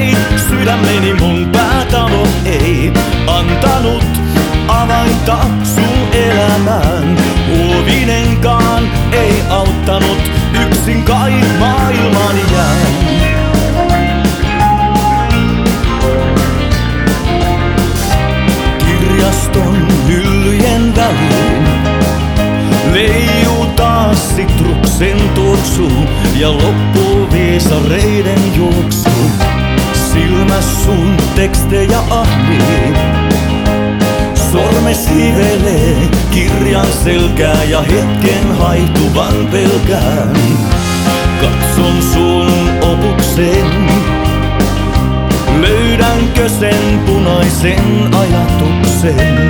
veit sydämeni, mun päätalo ei antanut avainta sun elämään. Huovinenkaan ei auttanut, yksin kai maailmaan jään. Kirjaston hyllyjen väliin leijuu taas sitruksen tuoksu ja loppuu viisareiden juoksu. Silmäs sun tekstejä ahmii, sormes hivelee kirjan selkää ja hetken haihtuvan pelkään. Katson sun opuksen, löydänkö sen punaisen ajatuksen?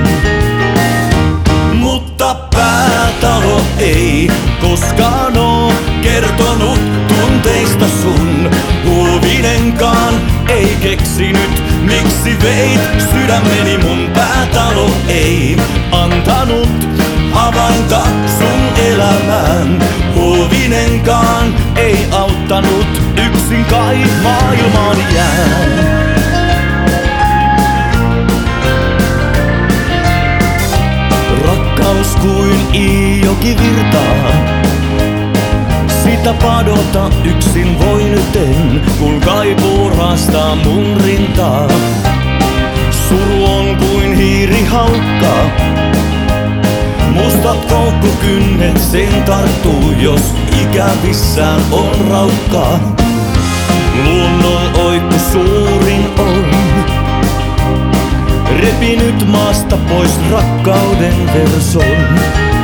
Mutta päätalo ei koskaan oo kertonut tunteista sun. Huovinenkaan ei keksinyt, miksi veit sydämeni, mun päätalo ei antanut avainta sun elämään. Huovinenkaan ei auttanut, yksin kai maailmaan jään. Rakkaus kuin iijoki virtaa, sitä padota yksin voi nyt en, kun kaipuu raastaa mun rintaa. Suru on kuin hiirihaukka, mustat koukkukynnet sen tarttuu, jos ikävissään on raukka. Luonnon oikku suurin on repinyt maasta pois rakkauden verson.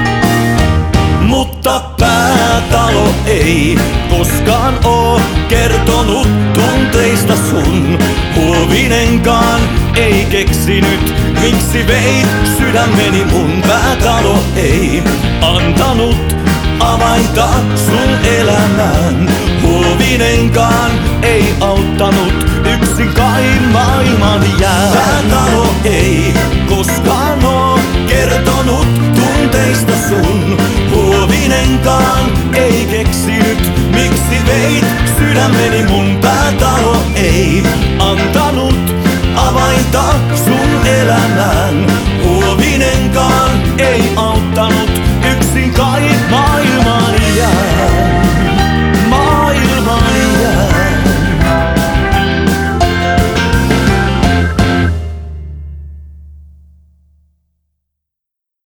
Mutta päätalo ei koskaan oo kertonut tunteista sun. Huovinenkaan ei keksinyt, miksi veit sydämeni, mun päätalo ei antanut avainta sun elämään. Huovinenkaan ei auttanut, yksin kai maailman jää. Päätalo ei koskaan oo kertonut tunteista sun. Huovinenkaan ei keksinyt, miksi veit sydämeni, mun päätalo ei antanut